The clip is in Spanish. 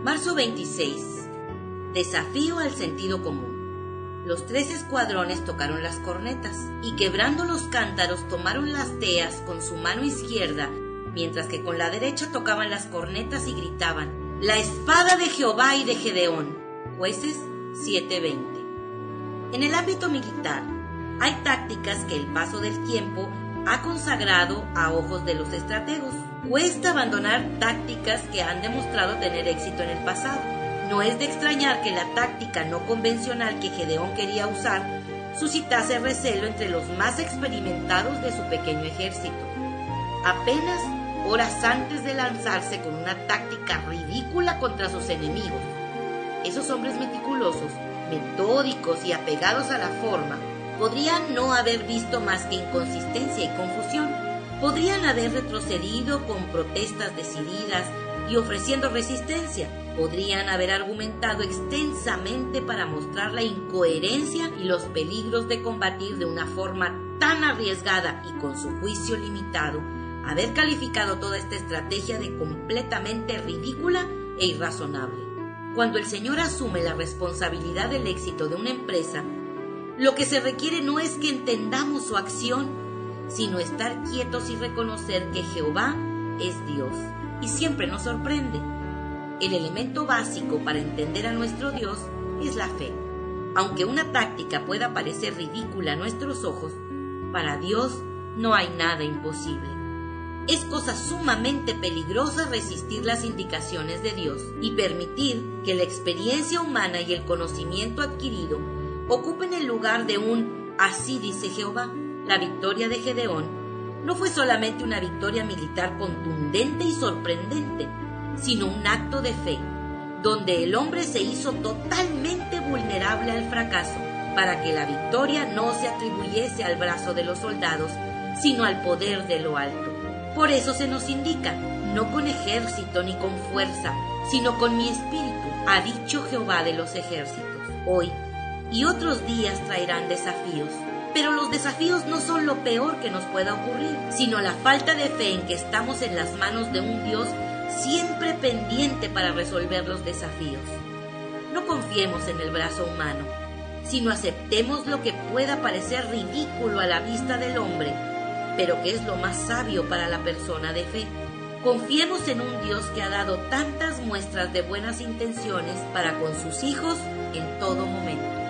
Marzo 26. Desafío al sentido común. Los 3 escuadrones tocaron las cornetas y quebrando los cántaros tomaron las teas con su mano izquierda, mientras que con la derecha tocaban las cornetas y gritaban: «La espada de Jehová y de Gedeón». Jueces 7:20. En el ámbito militar, hay tácticas que el paso del tiempo ha consagrado a ojos de los estrategos. Cuesta abandonar tácticas que han demostrado tener éxito en el pasado. No es de extrañar que la táctica no convencional que Gedeón quería usar suscitase recelo entre los más experimentados de su pequeño ejército. Apenas horas antes de lanzarse con una táctica ridícula contra sus enemigos, esos hombres meticulosos, metódicos y apegados a la forma, podrían no haber visto más que inconsistencia y confusión. Podrían haber retrocedido con protestas decididas y ofreciendo resistencia. Podrían haber argumentado extensamente para mostrar la incoherencia y los peligros de combatir de una forma tan arriesgada y con su juicio limitado, haber calificado toda esta estrategia de completamente ridícula e irrazonable. Cuando el Señor asume la responsabilidad del éxito de una empresa, lo que se requiere no es que entendamos su acción, sino estar quietos y reconocer que Jehová es Dios y siempre nos sorprende. El elemento básico para entender a nuestro Dios es la fe. Aunque una táctica pueda parecer ridícula a nuestros ojos, para Dios no hay nada imposible. Es cosa sumamente peligrosa resistir las indicaciones de Dios y permitir que la experiencia humana y el conocimiento adquirido ocupen el lugar de un «así dice Jehová». La victoria de Gedeón no fue solamente una victoria militar contundente y sorprendente, sino un acto de fe, donde el hombre se hizo totalmente vulnerable al fracaso, para que la victoria no se atribuyese al brazo de los soldados, sino al poder de lo alto. Por eso se nos indica: no con ejército ni con fuerza, sino con mi espíritu, ha dicho Jehová de los ejércitos. Hoy y otros días traerán desafíos, pero los desafíos no son lo peor que nos pueda ocurrir, sino la falta de fe en que estamos en las manos de un Dios siempre pendiente para resolver los desafíos. No confiemos en el brazo humano, sino aceptemos lo que pueda parecer ridículo a la vista del hombre, pero que es lo más sabio para la persona de fe. Confiemos en un Dios que ha dado tantas muestras de buenas intenciones para con sus hijos en todo momento.